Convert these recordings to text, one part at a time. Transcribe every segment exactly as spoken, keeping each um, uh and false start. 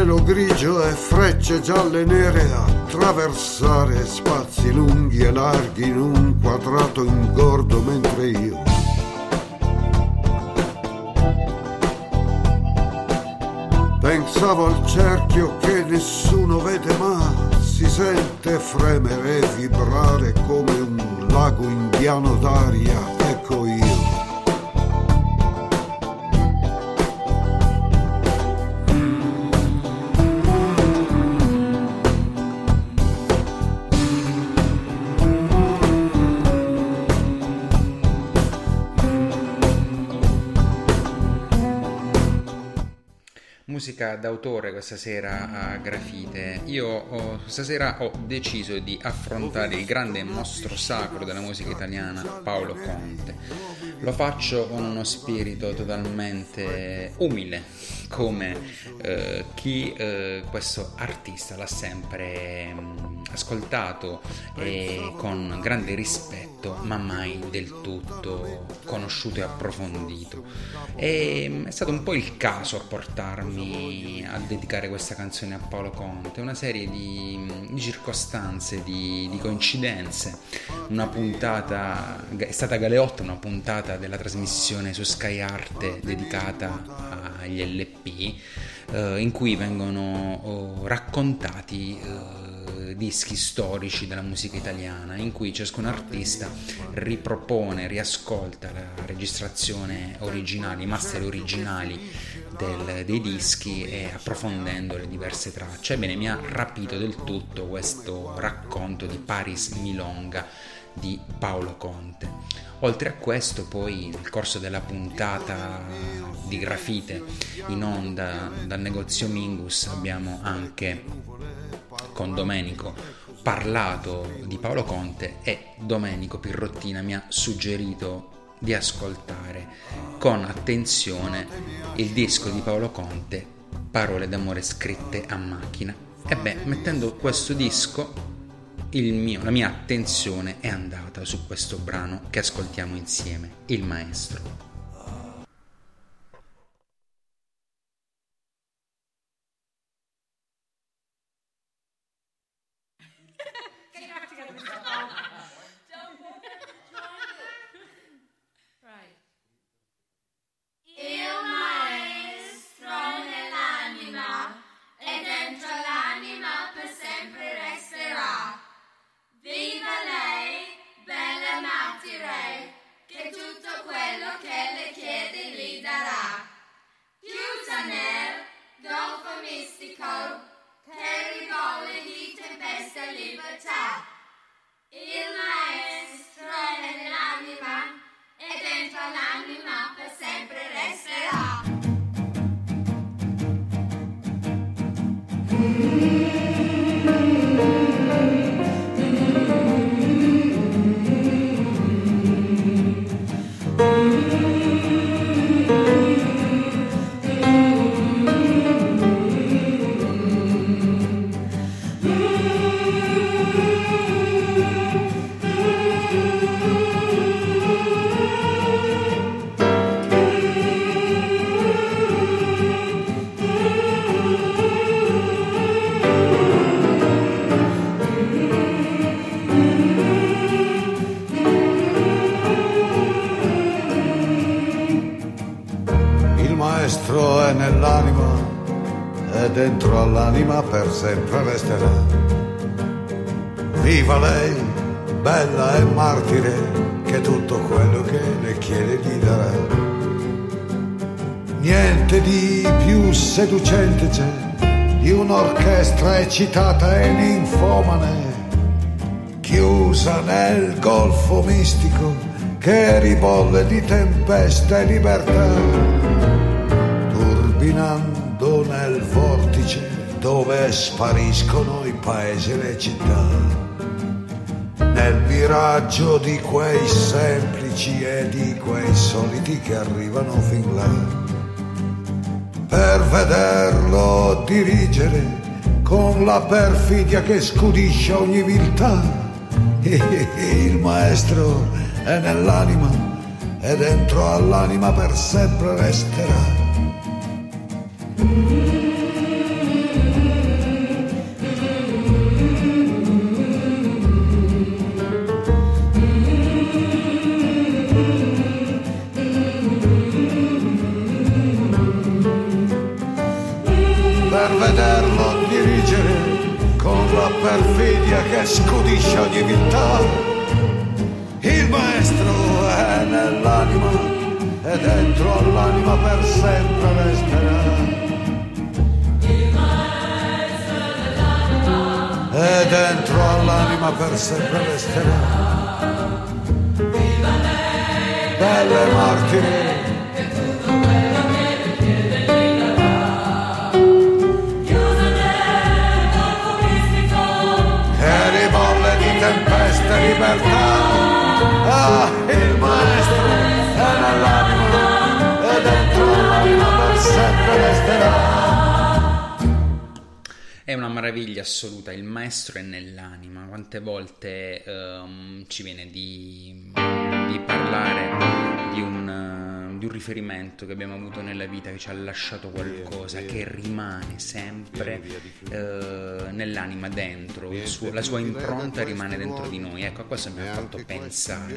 cielo grigio e frecce gialle e nere, attraversare spazi lunghi e larghi in un quadrato ingordo, mentre io pensavo al cerchio che nessuno vede ma si sente fremere e vibrare come un lago indiano d'aria. Ecco io. Musica d'autore questa sera a Grafite. Io ho, stasera ho deciso di affrontare il grande mostro sacro della musica italiana, Paolo Conte. Lo faccio con uno spirito totalmente umile, come eh, chi eh, questo artista l'ha sempre mh, ascoltato e con grande rispetto, ma mai del tutto conosciuto e approfondito. E è stato un po' il caso a portarmi a dedicare questa canzone a Paolo Conte, una serie di, di circostanze, di, di coincidenze. Una puntata, è stata Galeotta, una puntata della trasmissione su Sky Arte dedicata agli L P, eh, in cui vengono oh, raccontati eh, dischi storici della musica italiana, in cui ciascun artista ripropone, riascolta la registrazione originale, i master originali del, dei dischi, e approfondendo le diverse tracce. Ebbene, mi ha rapito del tutto questo racconto di Paris Milonga di Paolo Conte. Oltre a questo, poi nel corso della puntata di Grafite in onda dal negozio Mingus abbiamo anche con Domenico parlato di Paolo Conte, e Domenico Pirrottina mi ha suggerito di ascoltare con attenzione il disco di Paolo Conte, Parole d'amore scritte a macchina. E beh, mettendo questo disco, il mio, la mia attenzione è andata su questo brano che ascoltiamo insieme, Il Maestro. Dentro all'anima per sempre resterà. Viva lei, bella e martire, che tutto quello che le chiede gli darà. Niente di più seducente c'è di un'orchestra eccitata e ninfomane, chiusa nel golfo mistico che ribolle di tempesta e libertà, turbinando nel vortice dove spariscono i paesi e le città, nel miraggio di quei semplici e di quei soliti che arrivano fin là, per vederlo dirigere con la perfidia che scudisce ogni viltà. Il maestro è nell'anima e dentro all'anima per sempre resterà. perfidia che scudisce ogni viltà. Il maestro è nell'anima e dentro all'anima per sempre resterà. E dentro all'anima per sempre resterà. Belle martire, che ribolle di tempesta e libertà. Ah, il maestro è nell'anima e dentro all'anima per sempre resterà. È una meraviglia assoluta, il maestro è nell'anima. Quante volte um, ci viene di, di parlare di un, di un riferimento che abbiamo avuto nella vita, che ci ha lasciato qualcosa, che rimane sempre uh, nell'anima, dentro, il suo, la sua impronta rimane dentro di noi. Ecco, a questo mi ha fatto pensare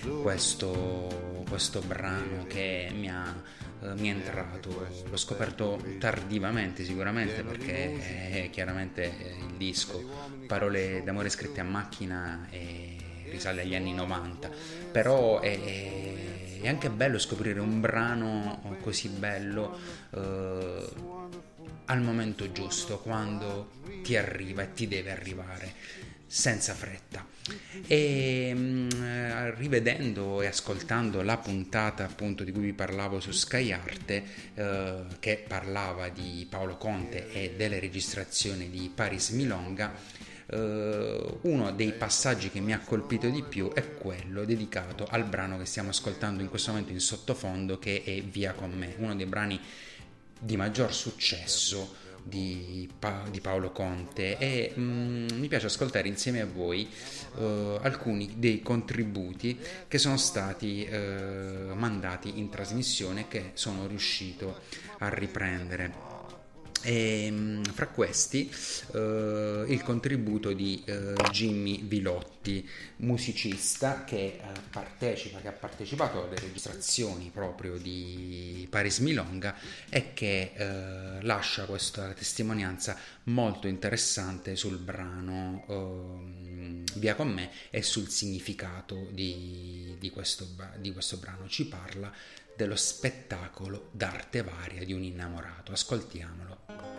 questo, questo brano che mi ha... Uh, mi è entrato, l'ho scoperto tardivamente sicuramente, perché è chiaramente il disco Parole d'amore scritte a macchina e risale agli anni novanta, però è, è anche bello scoprire un brano così bello uh, al momento giusto, quando ti arriva e ti deve arrivare senza fretta. E mh, rivedendo e ascoltando la puntata appunto di cui vi parlavo su Sky Arte, eh, che parlava di Paolo Conte e delle registrazioni di Paris Milonga, eh, uno dei passaggi che mi ha colpito di più è quello dedicato al brano che stiamo ascoltando in questo momento in sottofondo, che è Via con me, uno dei brani di maggior successo Di, pa- di Paolo Conte, e mm, mi piace ascoltare insieme a voi uh, alcuni dei contributi che sono stati uh, mandati in trasmissione, che sono riuscito a riprendere. E mh, fra questi uh, il contributo di uh, Jimmy Vilotti, musicista che uh, partecipa che ha partecipato alle registrazioni proprio di Paris Milonga e che uh, lascia questa testimonianza molto interessante sul brano uh, Via con me e sul significato di, di, questo, di questo brano. Ci parla dello spettacolo d'arte varia di un innamorato. Ascoltiamolo.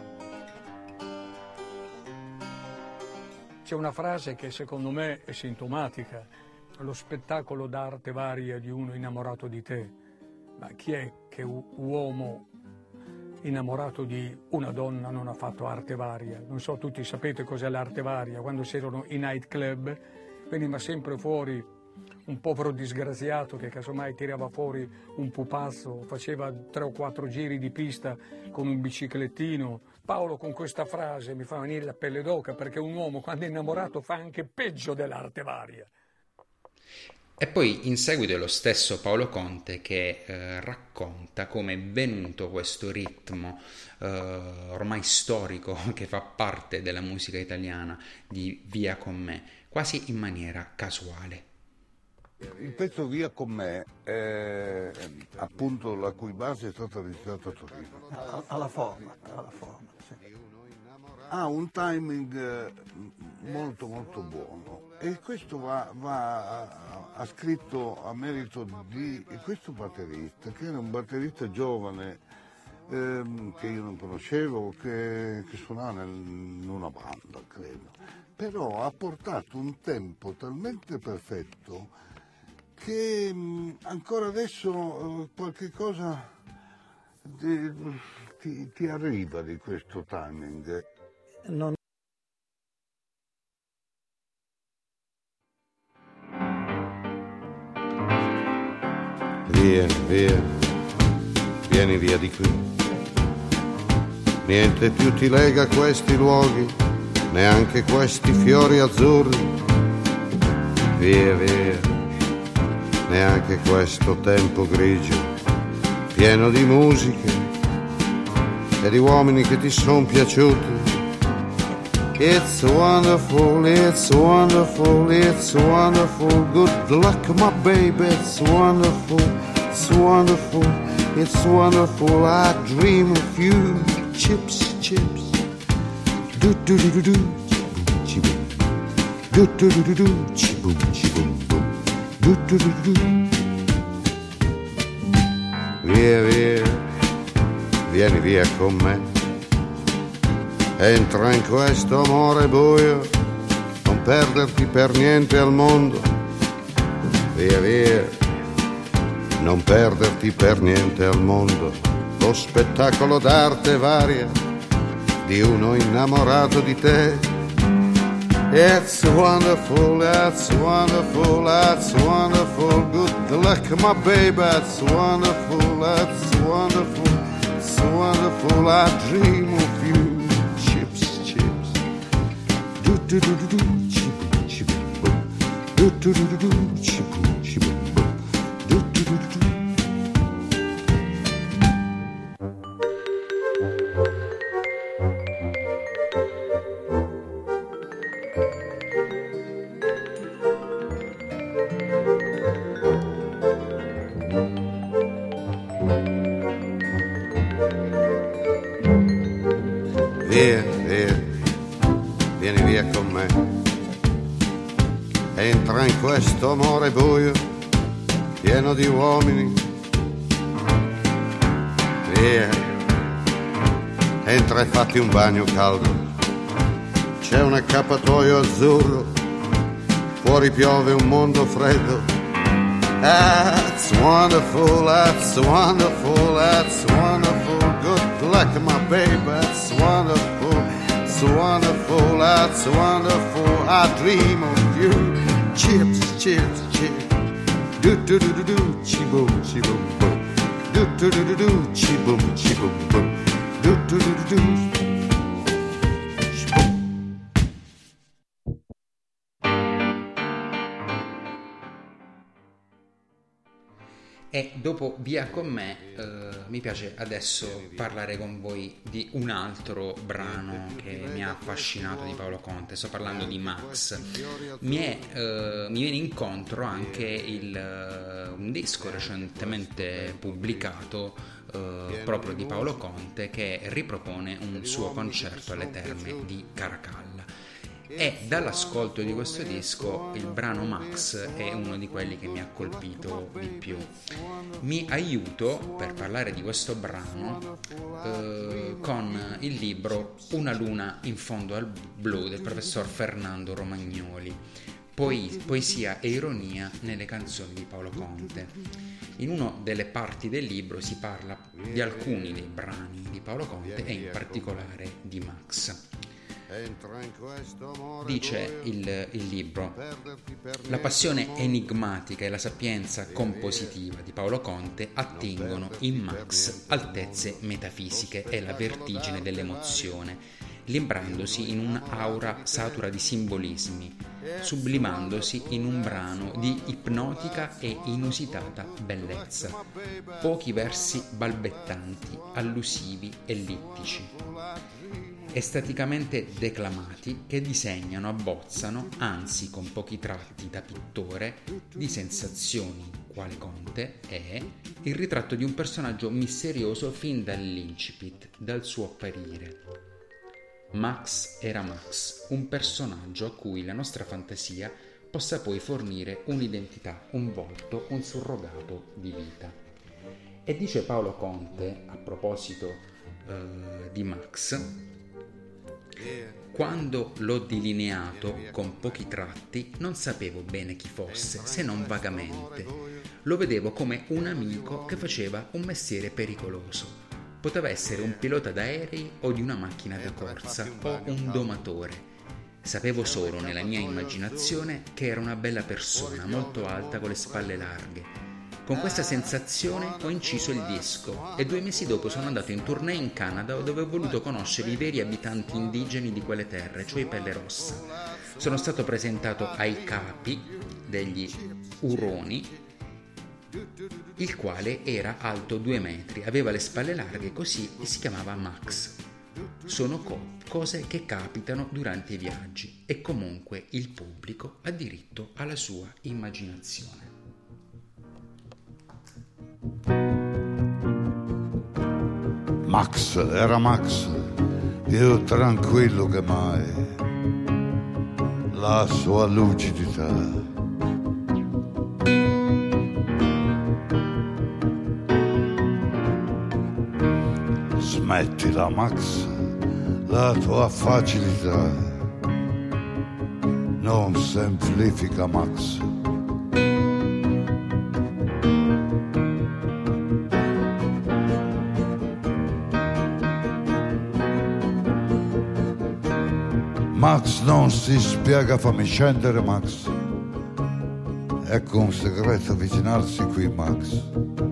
C'è una frase che secondo me è sintomatica: lo spettacolo d'arte varia di uno innamorato di te. Ma chi è che uomo innamorato di una donna non ha fatto arte varia? Non so, tutti sapete cos'è l'arte varia. Quando si erano i night club veniva sempre fuori un povero disgraziato che casomai tirava fuori un pupazzo, faceva tre o quattro giri di pista con un biciclettino. Paolo con questa frase mi fa venire la pelle d'oca, perché un uomo quando è innamorato fa anche peggio dell'arte varia. E poi in seguito è lo stesso Paolo Conte che eh, racconta come è venuto questo ritmo eh, ormai storico che fa parte della musica italiana di Via con me, quasi in maniera casuale. Il pezzo Via con me è appunto la cui base è stata registrata a Torino. Alla forma, alla forma, sì. Ha un timing molto molto buono e questo va, va ascritto a merito di questo batterista, che era un batterista giovane ehm, che io non conoscevo, che, che suonava nel, in una banda, credo, però ha portato un tempo talmente perfetto che mh, ancora adesso uh, qualche cosa ti, ti, ti arriva di questo timing. Non... Via, via, vieni via di qui. Niente più ti lega a questi luoghi, neanche questi fiori azzurri. Via, via, neanche questo tempo grigio, pieno di musiche e di uomini che ti son piaciuti. It's wonderful, it's wonderful, it's wonderful, good luck my baby, it's wonderful, it's wonderful, it's wonderful, I dream of you, chips, chips, do do do do do, ci-boom. Du-du-du-du-du, ci-boom, ci-boom, boom. Du-du-du-du-du. Via, via, vieni via con me. Entra in questo amore buio, non perderti per niente al mondo. Via, via, non perderti per niente al mondo. Lo spettacolo d'arte varia di uno innamorato di te. It's wonderful, that's wonderful, that's wonderful. Good luck, my baby, that's wonderful, that's wonderful, it's wonderful. I dream of you. Chips, chips. Do do do do do, chip chip boom. Do do do do do, chip chip boom. Do do do do do. Via, via, vieni via con me. Entra in questo amore buio, pieno di uomini. Via, entra e fatti un bagno caldo. C'è un accappatoio azzurro, fuori piove un mondo freddo. That's wonderful, that's wonderful, that's wonderful. Good luck, my baby, that's wonderful, it's wonderful, that's wonderful. I dream of you. Chips, chips, chips. Do do do do do, chi boom, chi boom boom. Do do do do do, chi boom, chi boom boom. Do do do do do. E dopo Via con me eh, mi piace adesso parlare con voi di un altro brano che mi ha affascinato di Paolo Conte. Sto parlando di Max. Mi, è, eh, mi viene incontro anche il, uh, un disco recentemente pubblicato eh, proprio di Paolo Conte, che ripropone un suo concerto alle Terme di Caracalla. E dall'ascolto di questo disco il brano Max è uno di quelli che mi ha colpito di più. Mi aiuto per parlare di questo brano eh, con il libro Una luna in fondo al blu del professor Fernando Romagnoli, Poe- poesia e ironia nelle canzoni di Paolo Conte. In una delle parti del libro si parla di alcuni dei brani di Paolo Conte e in particolare di Max. Dice il, il libro: la passione enigmatica e la sapienza compositiva di Paolo Conte attingono in Max altezze metafisiche e la vertigine dell'emozione, limbrandosi in un'aura satura di simbolismi, sublimandosi in un brano di ipnotica e inusitata bellezza. Pochi versi balbettanti, allusivi e littici, esteticamente declamati, che disegnano, abbozzano, anzi con pochi tratti da pittore di sensazioni, quale Conte è, il ritratto di un personaggio misterioso fin dall'incipit, dal suo apparire. Max era Max, un personaggio a cui la nostra fantasia possa poi fornire un'identità, un volto, un surrogato di vita. E dice Paolo Conte a proposito eh, di Max: quando l'ho delineato con pochi tratti non sapevo bene chi fosse, se non vagamente. Lo vedevo come un amico che faceva un mestiere pericoloso. Poteva essere un pilota d'aerei o di una macchina da corsa o un domatore. Sapevo solo nella mia immaginazione che era una bella persona, molto alta, con le spalle larghe. Con questa sensazione ho inciso il disco e due mesi dopo sono andato in tournée in Canada, dove ho voluto conoscere i veri abitanti indigeni di quelle terre, cioè i Pelle Rossa. Sono stato presentato ai capi degli Uroni, il quale era alto due metri, aveva le spalle larghe così e si chiamava Max. Sono co- cose che capitano durante i viaggi e comunque il pubblico ha diritto alla sua immaginazione. Max era Max, più tranquillo che mai. la sua lucidità. Smettila, Max, la tua facilità non semplifica, Max. Max non si spiega, fammi scendere, Max. Ecco un segreto avvicinarsi qui, Max.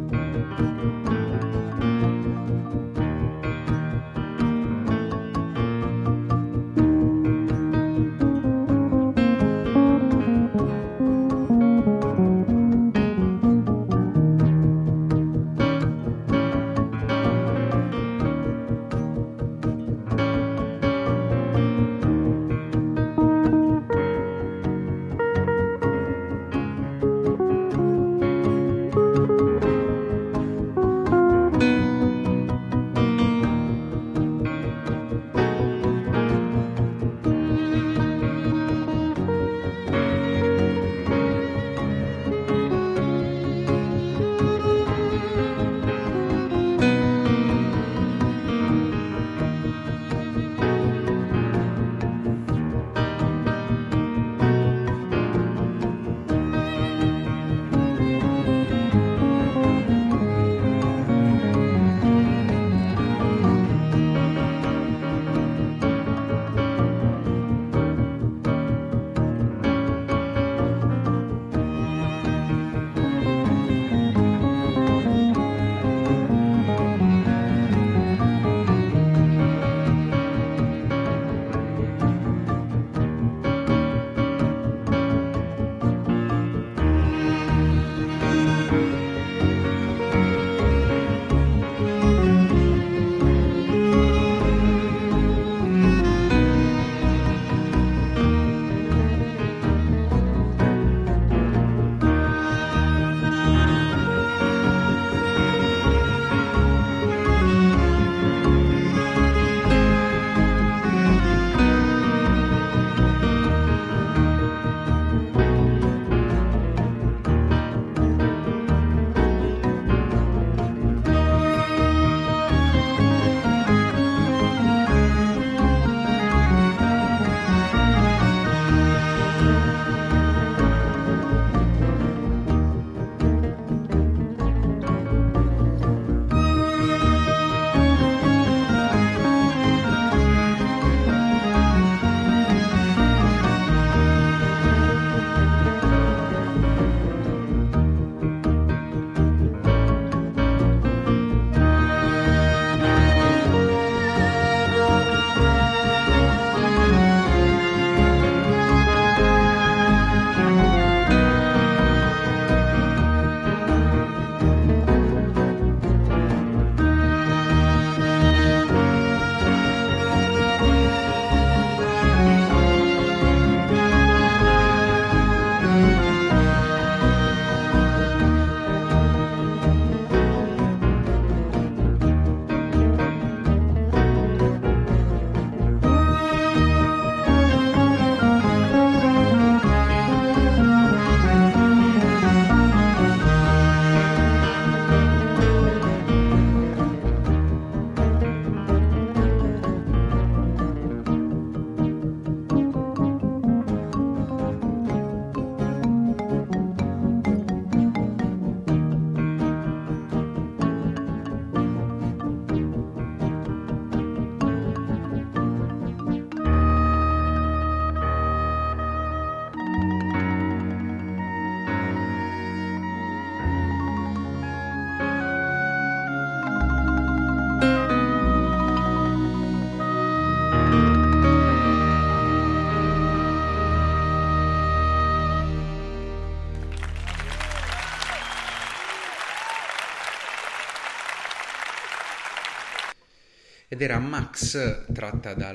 ed era Max, tratta dal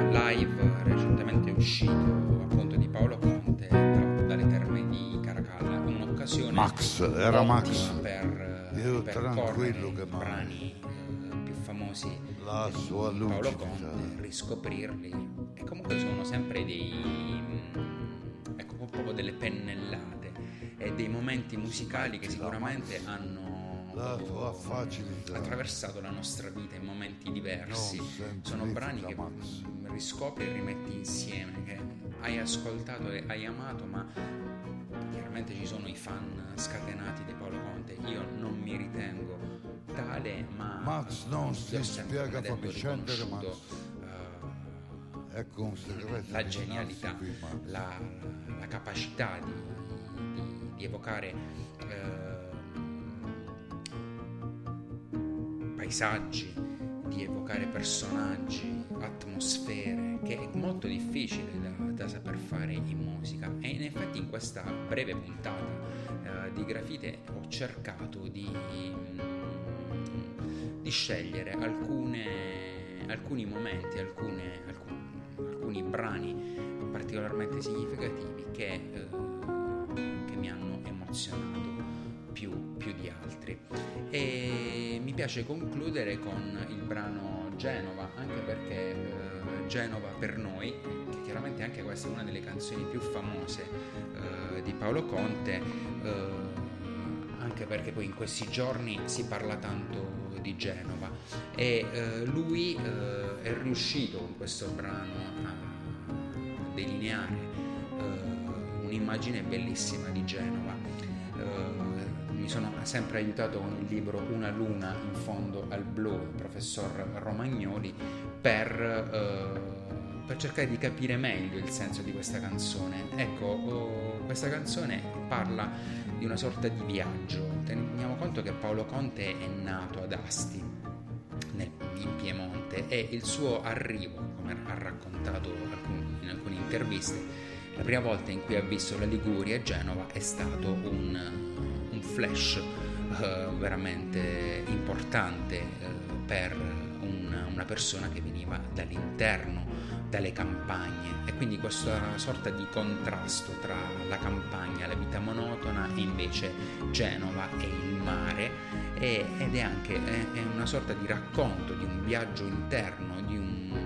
live recentemente uscito appunto di Paolo Conte, tratto dalle terme di Caracalla, un'occasione Max, era Max. per, Io per tranquillo i che brani eh, più famosi la di sua Paolo lucidità. Conte, riscoprirli, e comunque sono sempre dei delle pennellate e dei momenti musicali che sicuramente hanno attraversato la nostra vita in momenti diversi. Sono brani che riscopri e rimetti insieme, che hai ascoltato e hai amato, ma chiaramente ci sono i fan scatenati di Paolo Conte. Io non mi ritengo tale, ma Max non si spiega detto, fammi scendere, Max. Uh, ecco un segreto, la genialità, qui, la, la capacità di, di, di evocare uh, paesaggi, di evocare personaggi, atmosfere, che è molto difficile da, da saper fare in musica. E in effetti in questa breve puntata uh, di Grafite ho cercato di, di scegliere alcune, alcuni momenti, alcune, alcuni, alcuni brani particolarmente significativi che, uh, che mi hanno emozionato più, più di altri. E mi piace concludere con il brano Genova, anche perché eh, Genova per noi, che chiaramente anche questa è una delle canzoni più famose eh, di Paolo Conte, eh, anche perché poi in questi giorni si parla tanto di Genova e eh, lui eh, è riuscito con questo brano a delineare eh, un'immagine bellissima di Genova. Eh, mi sono sempre aiutato con il libro Una luna in fondo al blu, il professor Romagnoli, per, eh, per cercare di capire meglio il senso di questa canzone. Ecco, oh, questa canzone parla di una sorta di viaggio. Teniamo conto che Paolo Conte è nato ad Asti, nel, in Piemonte, e il suo arrivo, come ha raccontato in alcune interviste, la prima volta in cui ha visto la Liguria e Genova è stato un un flash uh, veramente importante uh, per un, una persona che veniva dall'interno, dalle campagne, e quindi questa sorta di contrasto tra la campagna, la vita monotona, e invece Genova e il mare, e, ed è anche è, è una sorta di racconto di un viaggio interno, di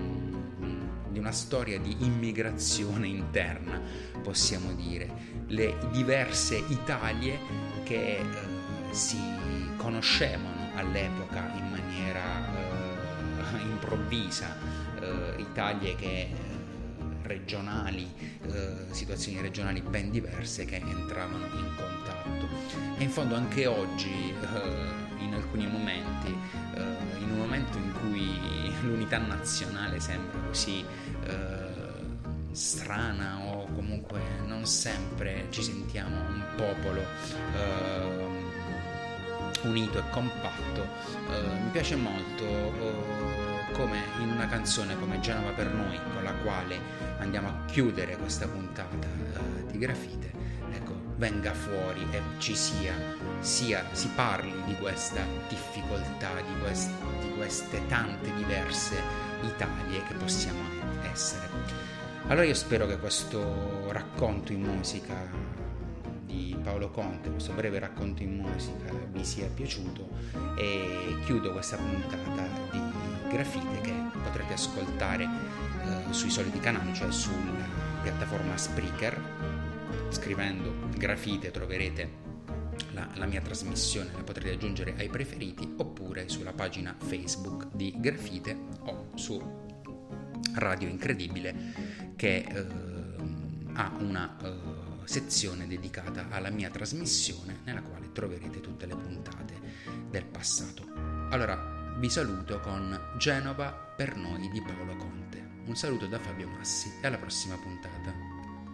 un di una storia di immigrazione interna, possiamo dire, le diverse Italie che eh, si conoscevano all'epoca in maniera eh, improvvisa, eh, Italie che eh, regionali, eh, situazioni regionali ben diverse che entravano in contatto. E in fondo anche oggi, eh, in alcuni momenti, eh, in un momento in cui l'unità nazionale sembra così eh, strana, o comunque non sempre ci sentiamo un popolo eh, unito e compatto, eh, mi piace molto eh, come in una canzone come Genova per noi, con la quale andiamo a chiudere questa puntata eh, di Grafite, ecco, venga fuori e ci sia, sia si parli di questa difficoltà, di, quest, di queste tante diverse Italie che possiamo essere. Allora io spero che questo racconto in musica di Paolo Conte, questo breve racconto in musica, vi sia piaciuto, e chiudo questa puntata di Grafite che potrete ascoltare eh, sui soliti canali, cioè sulla piattaforma Spreaker. Scrivendo Grafite troverete la, la mia trasmissione, la potrete aggiungere ai preferiti, oppure sulla pagina Facebook di Grafite o su Radio Incredibile, che eh, ha una eh, sezione dedicata alla mia trasmissione, nella quale troverete tutte le puntate del passato. Allora vi saluto con Genova per noi di Paolo Conte. Un saluto da Fabio Massi e alla prossima puntata.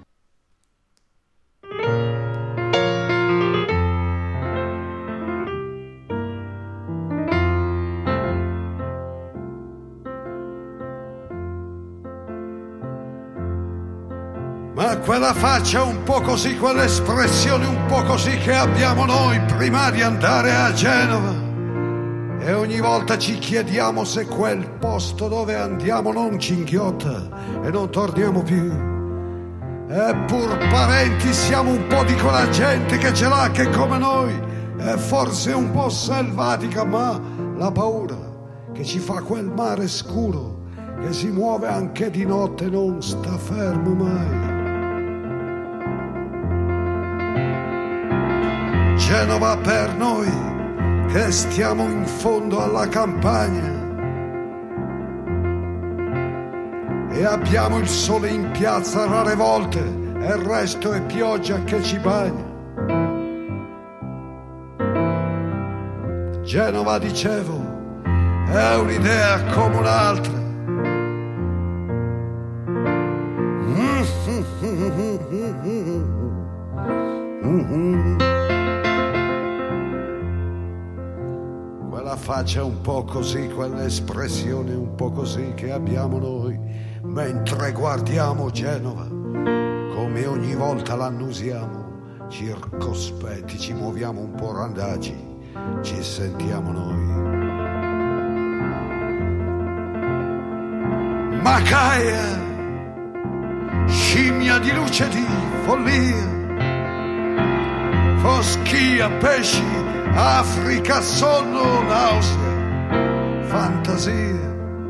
Ma quella faccia un po' così, quell'espressione un po' così che abbiamo noi prima di andare a Genova, e ogni volta ci chiediamo se quel posto dove andiamo non ci inghiotta e non torniamo più. Eppur parenti siamo un po' di quella gente che ce l'ha, che come noi è forse un po' selvatica, ma la paura che ci fa quel mare scuro che si muove anche di notte non sta fermo mai. Genova per noi che stiamo in fondo alla campagna e abbiamo il sole in piazza rare volte e il resto è pioggia che ci bagna. Genova, dicevo, è un'idea come un'altra. Quella faccia un po' così, quell'espressione un po' così che abbiamo noi mentre guardiamo Genova, come ogni volta l'annusiamo, circospetti, ci muoviamo un po' randagi, ci sentiamo noi. Macaia, scimmia di luce di follia, foschia, pesci, Africa, sonno, nausea, fantasia.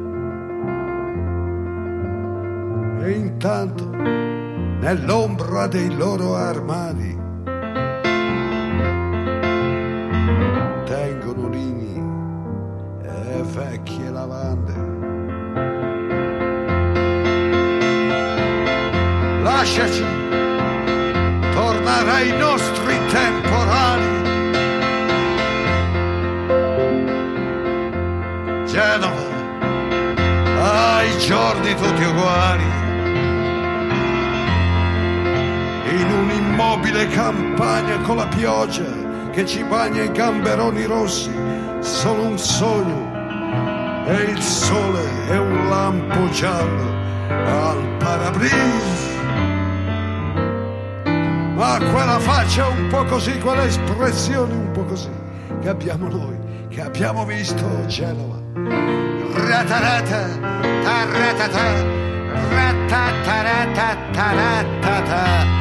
E intanto, nell'ombra dei loro armadi, tengono lini e vecchie lavande. Lasciaci tornare ai nostri temporali. Genova, ai giorni tutti uguali. In un'immobile campagna con la pioggia che ci bagna i gamberoni rossi, solo un sogno e il sole è un lampo giallo al parabris. Ma quella faccia un po' così, quella espressione un po' così che abbiamo noi, che abbiamo visto Genova. Ratarata, taratata, ratataratatata.